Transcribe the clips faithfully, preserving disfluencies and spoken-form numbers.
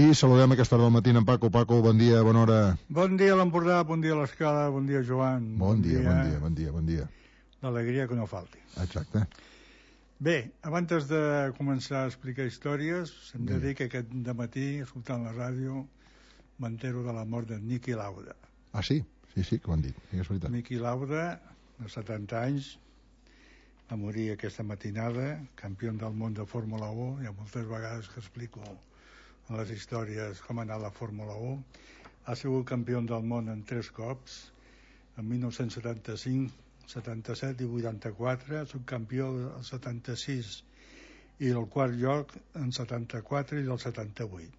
I saludem aquesta hora del matí en Paco. Paco, bon dia, bona hora. Bon dia a l'Empordà, bon dia a l'Escala, bon dia Joan. Bon, bon dia, dia, bon dia, bon dia, bon dia. L'alegria que no falti. Exacte. Bé, abans de començar a explicar històries, hem de dir que aquest dematí, escoltant la ràdio, m'entero de la mort de Niki Lauda. Ah, sí? Sí, sí, que ho han dit. És veritat. Niki Lauda, de setanta anys, va morir aquesta matinada, campió del món de Fórmula u. Hi ha moltes vegades que explico en les històries com ha anat la Fórmula u. Ha sigut campió del món en tres cops, en dinou setanta-cinc, setanta-set i vuitanta-quatre, subcampió del setanta-sis i el quart lloc en setanta-quatre i del setanta-vuit.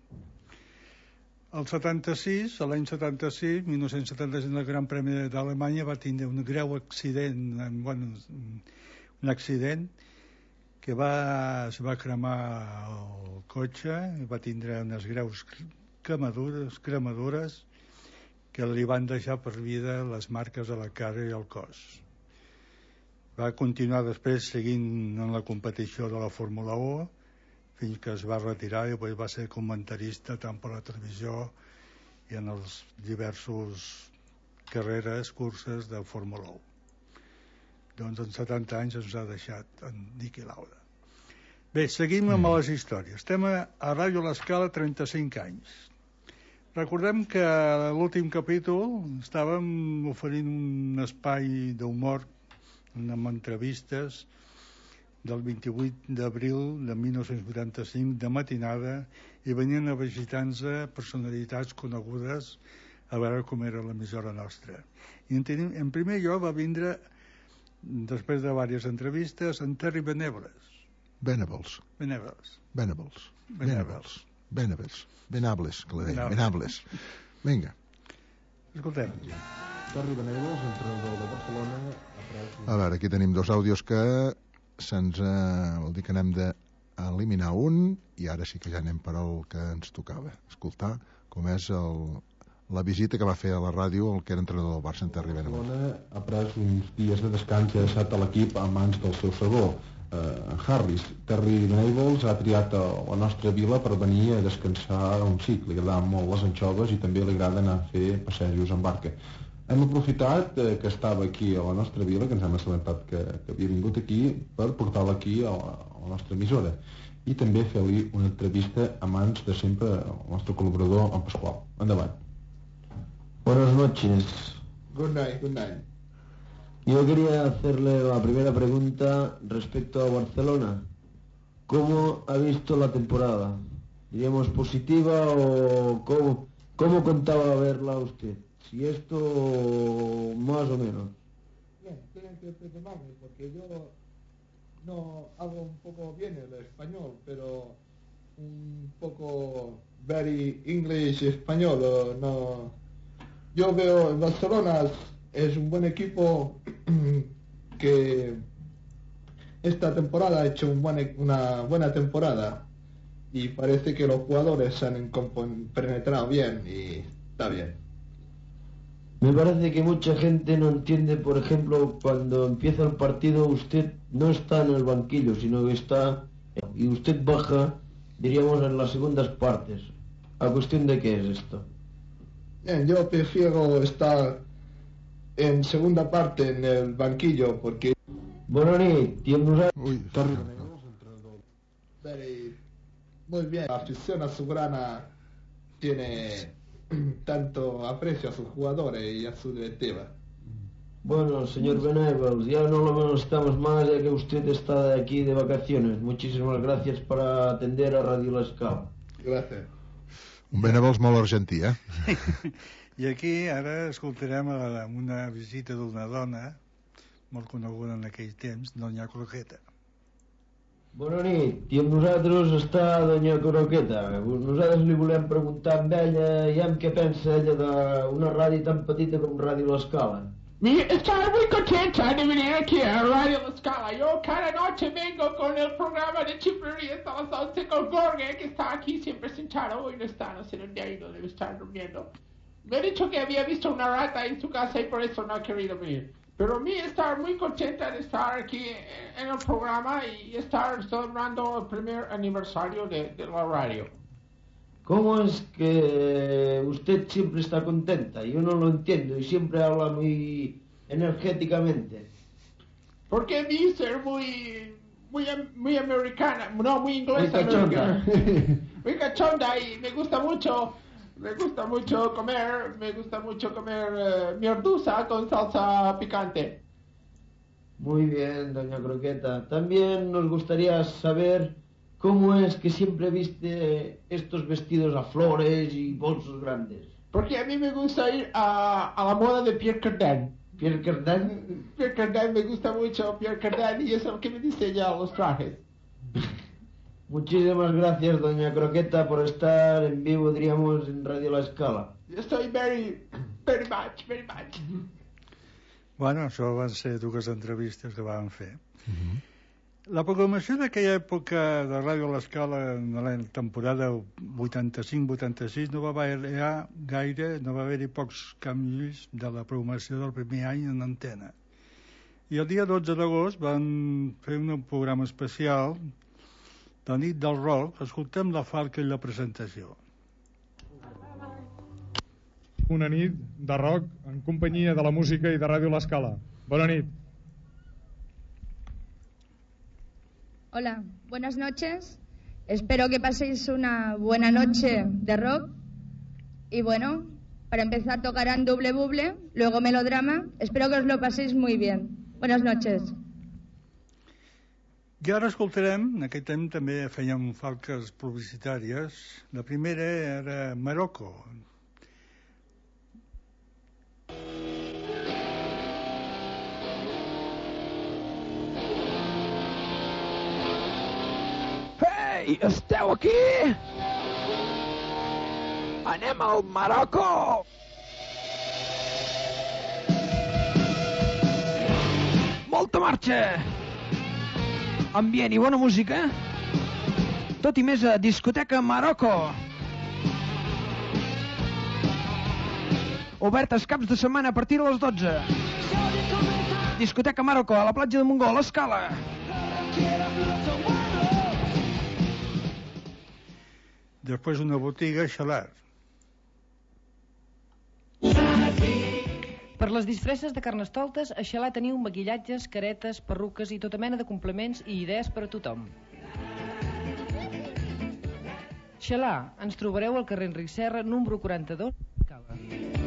El setanta-sis, l'any setanta-sis, dinou setanta-sis, el Gran Premi d'Alemanya va tindre un greu accident, bueno, un accident que va, es va cremar el cotxe i va tindre unes greus cremadures, cremadures que li van deixar per vida les marques a la cara i al cos. Va continuar després seguint en la competició de la Fórmula u fins que es va retirar i després va ser comentarista tant per la televisió i en els diversos carreres, curses de Fórmula u. Doncs en setanta anys ens ha deixat en Niki Lauda. Bé, seguim amb les històries. Estem a, a Ràdio l'Escala trenta-cinc anys. Recordem que a l'últim capítol estàvem oferint un espai d'humor amb entrevistes del vint-i-vuit d'abril de dinou vuitanta-cinc de matinada i venien a visitar-nos personalitats conegudes a veure com era l'emissora nostra. I en, tenim, en primer lloc va vindre, després de diverses entrevistes, en Terry Venables. Venables. Venables. Venables. Venables. Venables. Venables, que la deia. Venables. Vinga. Escoltem. Terry Venables, entrenador de Barcelona. A veure, aquí tenim dos àudios que se'ns... Eh, vol dir que n'hem d'eliminar un i ara sí que ja anem per al que ens tocava escoltar, com és el... la visita que va fer a la ràdio el que era entrenador del Barça, en Terry Venables. Barcelona ha pres uns dies de descans i ha deixat a l'equip a mans del seu segó, eh, Harris. Terry Venables ha triat a la nostra vila per venir a descansar un cicle. Li agraden molt les anxoves i també li agrada anar a fer passejos en barca. Hem aprofitat eh, que estava aquí a la nostra vila, que ens hem assabentat que, que havia vingut aquí, per portar-la aquí a la, a la nostra emissora i també fer-li una entrevista a mans de sempre el nostre col·laborador, en Pasqual. Endavant. Buenas noches. Good night, good night. Yo quería hacerle la primera pregunta respecto a Barcelona. ¿Cómo ha visto la temporada? ¿Diríamos positiva o cómo, cómo contaba verla usted? Si esto más o menos. Bien, tienen que perdonarme porque yo no hablo un poco bien el español, pero un poco very English español, no... Yo veo Barcelona es un buen equipo que esta temporada ha hecho un buen, una buena temporada y parece que los jugadores se han penetrado bien y está bien. Me parece que mucha gente no entiende, por ejemplo, cuando empieza el partido usted no está en el banquillo, sino que está y usted baja, diríamos, en las segundas partes. ¿A cuestión de qué es esto? Bien, yo prefiero estar en segunda parte en el banquillo porque... Bona nit, i amb nosaltres... Ui, Terry no, Venables, entrenador. Very, muy bien, la afición azulgrana tiene tanto aprecio a sus jugadores y a su directiva. Bueno, señor Venables, ya no lo molestamos más ya que usted está de aquí de vacaciones. Muchísimas gracias por atender a Radio La Escala. Gracias. Un Venables molt argentí, eh? I aquí ara escoltarem a una visita d'una dona molt coneguda en aquell temps, Doña Croqueta. Bona nit, i amb nosaltres està Doña Croqueta. Nosaltres li volem preguntar amb ella i amb què pensa ella d'una ràdio tan petita com Ràdio L'Escala. Estoy muy contenta de venir aquí a Radio La Scala. Yo cada noche vengo con el programa de chiflerías a las once con Jorge, que está aquí siempre sentado. Hoy no está, no sé dónde ha ido, debe estar durmiendo. Me ha dicho que había visto una rata en su casa y por eso no ha querido venir. Pero a mí estar muy contenta de estar aquí en el programa y estar celebrando el primer aniversario de, de la radio. ¿Cómo es que usted siempre está contenta? Yo no lo entiendo y siempre habla muy energéticamente. Porque a mí ser muy, muy, muy americana, no, muy inglesa. Muy cachonda. Muy cachonda y me gusta mucho, me gusta mucho comer, me gusta mucho comer uh, merluza con salsa picante. Muy bien, doña Croqueta. También nos gustaría saber cómo es que siempre viste estos vestidos a flores y bolsos grandes. Porque a mí me gusta ir a, a la moda de Pierre Cardin. ¿Pierre Cardin? Pierre Cardin, me gusta mucho Pierre Cardin y es el que me diseña los trajes. Muchísimas gracias, doña Croqueta, por estar en vivo, diríamos, en Radio La Escala. Estoy very, very much, very much. Bueno, això van ser dues entrevistes que vam fer. Uh-huh. La programació d'aquella època de Ràdio a l'Escala, en la temporada vuitanta-cinc vuitanta-sis, no va variar gaire, no va haver-hi pocs canvis de la programació del primer any en antena. I el dia dotze d'agost van fer un programa especial, la nit del rock. Escoltem la falca i la presentació. Una nit de rock en companyia de la música i de Ràdio L'Escala. Bona nit. Hola, buenas noches. Espero que paséis una buena noche de rock. Y bueno, para empezar tocarán Double Bubble, luego Melodrama. Espero que os lo paséis muy bien. Buenas noches. I ara escoltarem, en aquell temps també fèiem falques publicitàries. La primera era Marocco. Ei, esteu aquí? Anem al Marocco! Molta marxa! Ambient i bona música. Tot i més a discoteca Marocco. Obertes caps de setmana a partir de les dotze. Discoteca Marocco a la platja de Montgó, a l'Escala. Després una botiga Xalar. Per les disfresses de Carnestoltes, a Xalà teniu maquillatges, caretes, perruques i tota mena de complements i idees per a tothom. Xalà, ens trobareu al carrer Enric Serra, número quaranta-dos, Cava.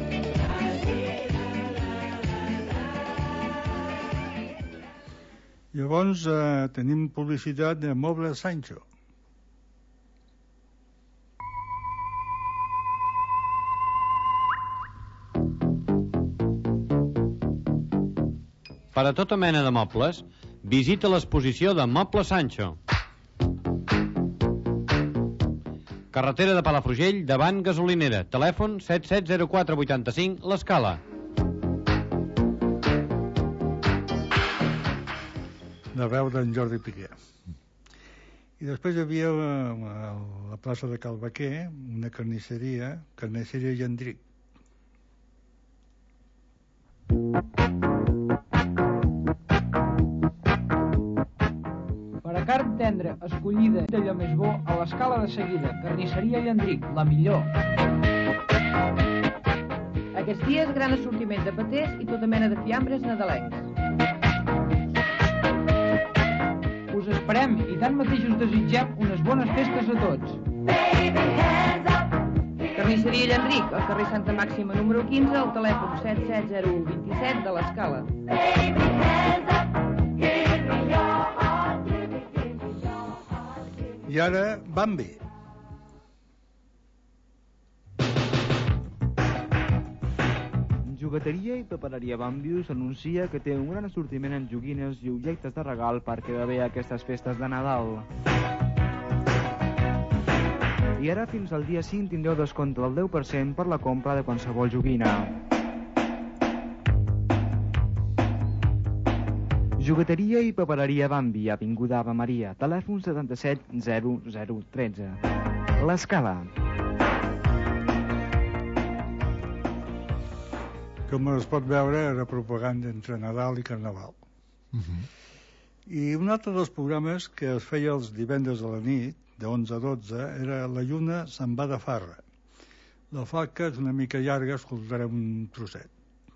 Llavors eh, tenim publicitat de Moble Sancho. Per a tota mena de mobles, visita l'exposició de Moble Sancho. Carretera de Palafrugell, davant gasolinera. Telèfon set set zero quatre vuitanta-cinc, l'Escala. La veu d'en Jordi Piqué. I després hi havia a la plaça de Calvaquer una carnisseria, carnisseria Gendric. Per a carn tendra, escollida d'allò més bo, a l'Escala de seguida, carnisseria Gendric, la millor. Aquests dies, gran assortiment de patés i tota mena de fiambres nadalencs. Us esperem i tanmateix us desitgem unes bones festes a tots. Carnisseria Llendric, al carrer Santa Màxima número quinze, al telèfon set set zero u dos set de l'Escala. I ara, Bambi. Jugueteria i papereria Bambi anuncia que té un gran assortiment en joguines i objectes de regal per quedar bé aquestes festes de Nadal. I ara fins al dia cinc tindreu descompte del deu per cent per la compra de qualsevol joguina. Jugueteria i papereria Bambi, avinguda Ave Maria, telèfon setanta-set zero zero tretze. L'Escala. Com es pot veure, era propaganda entre Nadal i Carnaval. Uh-huh. I un altre dels programes que es feia els divendres a la nit, de onze a dotze, era La lluna se'n va de farra. La falca és una mica llarga, escoltarem un trosset.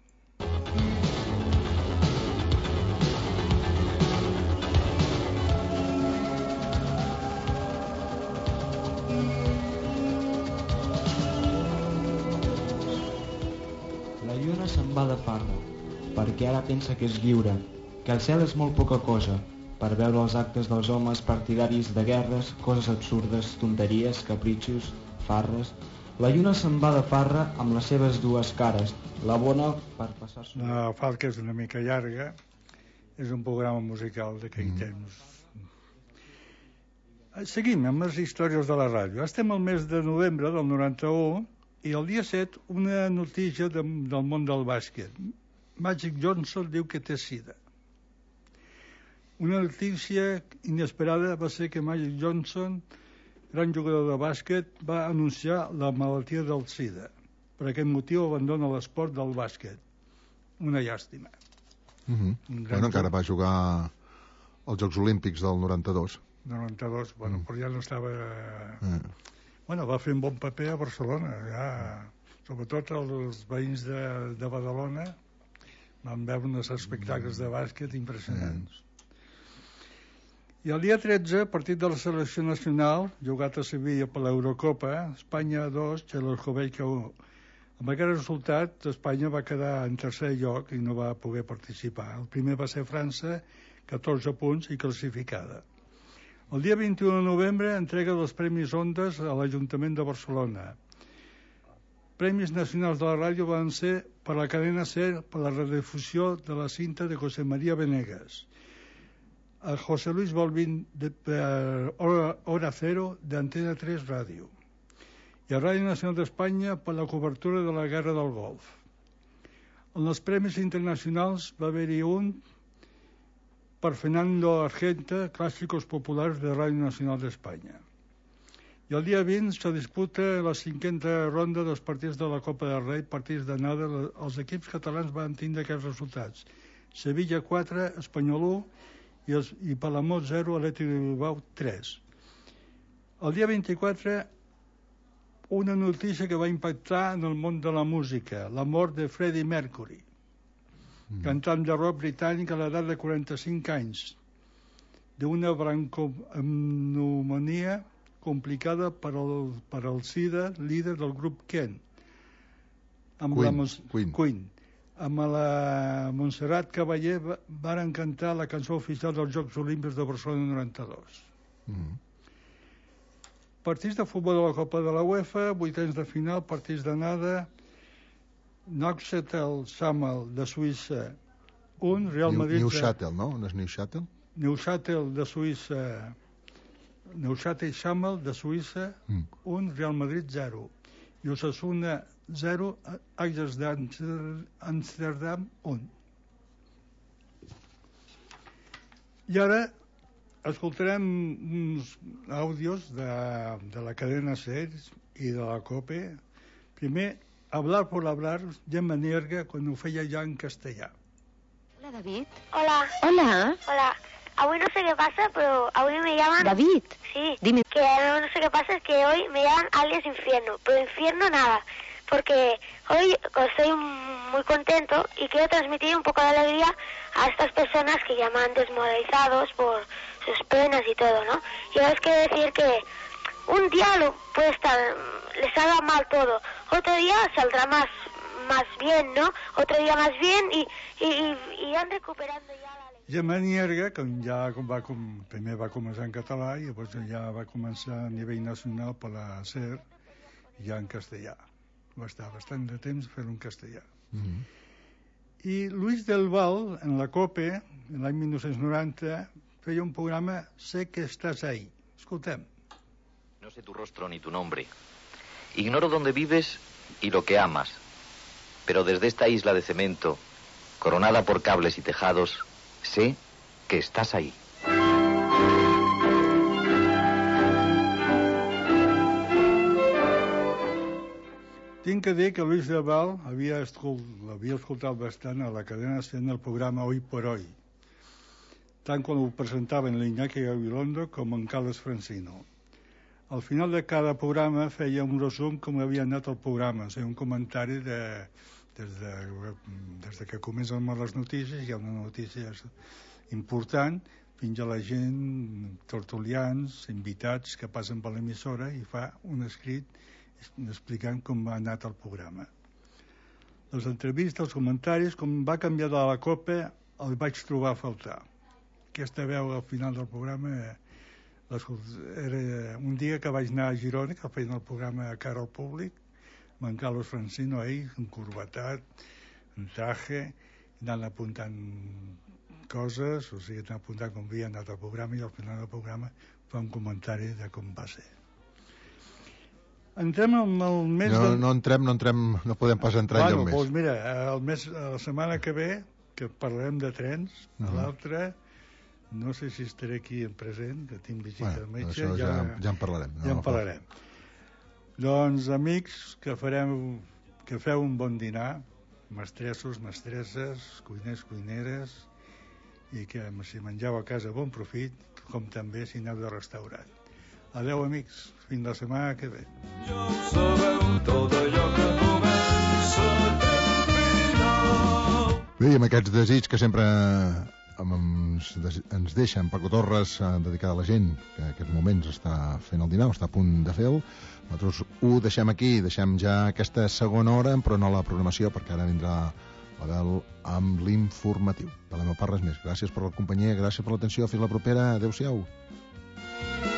La lluna se'n va de farra, perquè ara pensa que és lliure, que el cel és molt poca cosa, per veure els actes dels homes partidaris de guerres, coses absurdes, tonteries, capritxos, farres. La lluna se'n va de farra amb les seves dues cares, la bona per passar-s'ho. La falca és una mica llarga, és un programa musical d'aquell mm. temps. Seguim amb les històries de la ràdio. Estem al mes de novembre del noranta-u i el dia set una notícia de, del món del bàsquet. Magic Johnson diu que té sida. Una notícia inesperada va ser que Magic Johnson, gran jugador de bàsquet, va anunciar la malaltia del sida. Per aquest motiu abandona l'esport del bàsquet. Una llàstima. Mm-hmm. Bueno, encara va jugar als Jocs Olímpics del noranta-dos. noranta-dos, bueno, mm. però ja no estava... Eh. Bueno, va fer un bon paper a Barcelona, ja, sobretot els veïns de, de Badalona van veure uns espectacles de bàsquet impressionants. Mm. I el dia tretze, partit de la selecció nacional, jugat a Sevilla per l'Eurocopa, Espanya dos, Txecoslovàquia u. Amb aquest resultat, Espanya va quedar en tercer lloc i no va poder participar. El primer va ser França, catorze punts i classificada. El dia vint-i-u de novembre entrega dels Premis Ondas a l'Ajuntament de Barcelona. Premis nacionals de la ràdio van ser per la cadena SER per la redifusió de la cinta de José María Venegas. A José Luis Balbín de per Hora, Hora Cero de Antena tres Ràdio. I a Ràdio Nacional d'Espanya per la cobertura de la Guerra del Golf. En els Premis Internacionals va haver-hi un per Fernando Argenta, Clàssicos Populars de Ràdio Nacional d'Espanya. I el dia vint se disputa la cinquena ronda dels partits de la Copa del Rei, partits d'anada. Els equips catalans van tindre aquests resultats. Sevilla quatre, Espanyol u i, els, i Palamós zero, Atlètic de Bilbao tres. El dia vint-i-quatre, una notícia que va impactar en el món de la música, la mort de Freddie Mercury, mm. cantant de rock britànic a l'edat de quaranta-cinc anys, d'una broncopneumònia complicada per al, per al SIDA, líder del grup Queen. Amb Queen, la Mons- Queen. Queen. Amb la Montserrat Caballé varen cantar la cançó oficial dels Jocs Olímpics de Barcelona noranta-dos. Mm. Partits de futbol de la Copa de la UEFA, vuitens de final, partits d'anada, Neuchâtel Xamel de Suïssa, un, Real Madrid... Neuchâtel, no? No és Neuchâtel? Neuchâtel de Suïssa, Neuchâtel Xamel de Suïssa, mm. un, Real Madrid zero. I Osasuna zero, Ajax d'Amsterdam un. I ara escoltarem uns àudios de, de la cadena SER i de la COPE. Primer, Hablar por hablar, Gemma Nierga, quan ho feia ja en castellà. Hola, David. Hola. Hola. Hola. Hoy no sé qué pasa, pero hoy me llaman... David. Sí. Dime. Que no sé qué pasa, es que hoy me llaman alias Infierno, pero Infierno nada. Porque hoy estoy muy contento y quiero transmitir un poco de alegría a estas personas que llaman desmoralizados por sus penas y todo, ¿no? Y ahora os quiero decir que un día lo puede estar, les haga mal todo, otro día saldrá más, más bien, ¿no? Otro día más bien y, y, y irán recuperando ya la alegría. Gemma Nierga, que ja va, com, primer va començar en català i llavors ja va començar a nivell nacional per la SER ja en castellà. Va estar bastant de temps fer-ho en castellà. Mm-hmm. I Luis del Val, en la COPE, en l'any mil nou-cents noranta, feia un programa Sé que estàs ahí. Escoltem. No sé tu rostro ni tu nombre. Ignoro dónde vives y lo que amas. Pero desde esta isla de cemento, coronada por cables y tejados, sé que estás ahí. Tinc que dir que Luis del Val havia escolt, l'havia escoltat bastant a la cadena sent el programa Hoy por Hoy, tant quan ho presentaven l'Iñaki Gabilondo com en Carles Francino. al final de cada programa feia un resum com havia anat el programa, o sigui, un comentari de, des, de, des de que comencen les notícies, hi ha una notícia important, fins a la gent, tertulians, invitats que passen per l'emissora i fa un escrit explicant com ha anat el programa. Les entrevistes, els comentaris, com va canviar de la Copa, el vaig trobar a faltar. Aquesta veu al final del programa era un dia que vaig anar a Girona, que feien el programa a cara al públic, amb en Carlos Francino ahí, encorbatat, en traje, anant apuntant coses, o sigui, anant apuntant com havia anat el programa, i al final del programa fa un comentari de com va ser. Entrem en el mes no, de... No entrem, no entrem, no podem pas entrar bueno, enlloc més. Doncs mira, el mes, la setmana que ve, que parlarem de trens, uh-huh. a l'altre... No sé si estaré aquí en present, que tinc visita bueno, al metge. Això ja, ja, ja en parlarem. Ja no, en parlarem. No. Doncs, amics, que farem, que feu un bon dinar, mestressos, mestresses, cuiners, cuineres, i que si mengeu a casa bon profit, com també si aneu de restaurant. Adeu, amics, fins la setmana que ve. Ja ho sabeu, tot allò que comença termina. Bé, i amb aquests desig que sempre ens, ens deixen Paco Torres, dedicada a la gent que en aquests moments està fent el dinar, està a punt de fer-lo, nosaltres ho deixem aquí, deixem ja aquesta segona hora, però no la programació, perquè ara vindrà l'Abel amb l'informatiu. De la meva part res més. Gràcies per la companyia, gràcies per l'atenció, fins la propera, adeu-siau.